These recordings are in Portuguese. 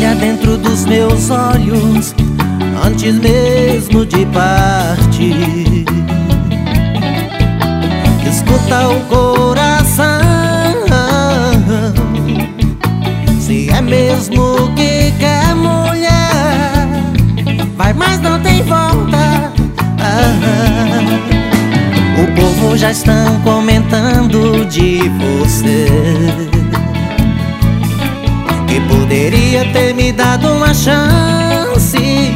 olha dentro dos meus olhos antes mesmo de partir. Escuta o coração, se é mesmo que quer, mulher, vai, mas não tem volta. O povo já estão comentando de você, que poderia ter me dado uma chance,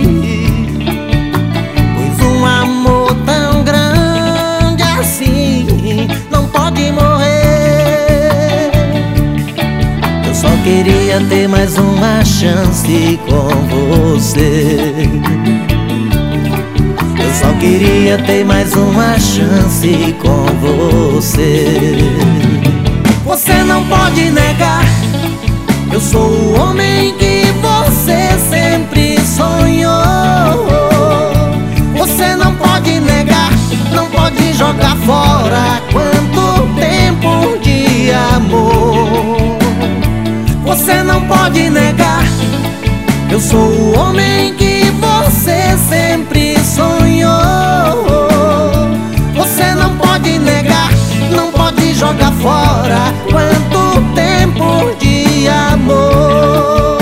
pois um amor tão grande assim não pode morrer. Eu só queria ter mais uma chance com você. Eu só queria ter mais uma chance com você. Você não pode negar, eu sou o homem que você sempre sonhou. Você não pode negar, não pode jogar fora quanto tempo de amor. Você não pode negar, eu sou o homem que você sempre sonhou. Você não pode negar, não pode jogar fora quanto tempo de amor.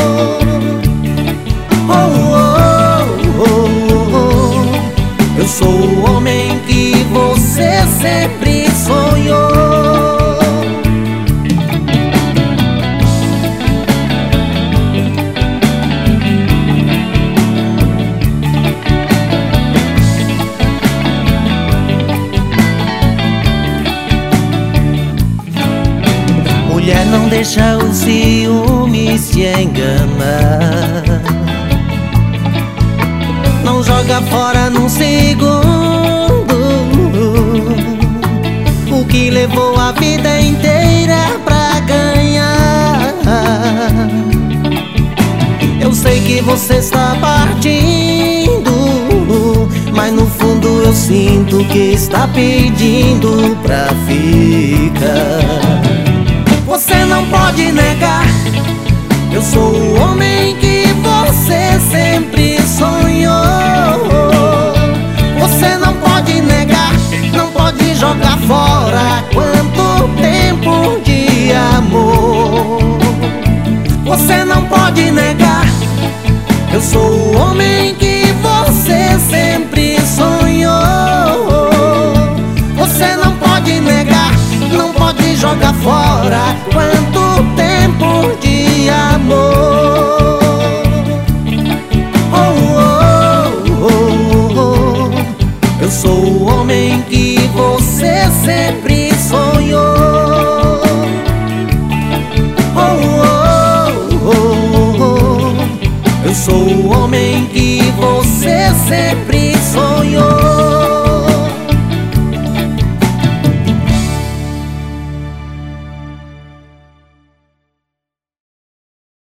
Eu sou o homem que você sempre sonhou. Mulher, não deixa o ciúme te enganar. Não joga fora num segundo o que levou a vida inteira pra ganhar. Eu sei que você está partindo, mas no fundo eu sinto que está pedindo pra ficar. Você não pode negar, eu sou o homem que você sempre sonhou. Você não pode negar, não pode jogar fora quanto tempo de amor. Você não pode negar, eu sou o homem que você sempre sonhou. Você não pode negar, não pode jogar fora quanto tempo de amor. Eu sou o homem que você sempre sonhou. Eu sou o homem que você sempre sonhou.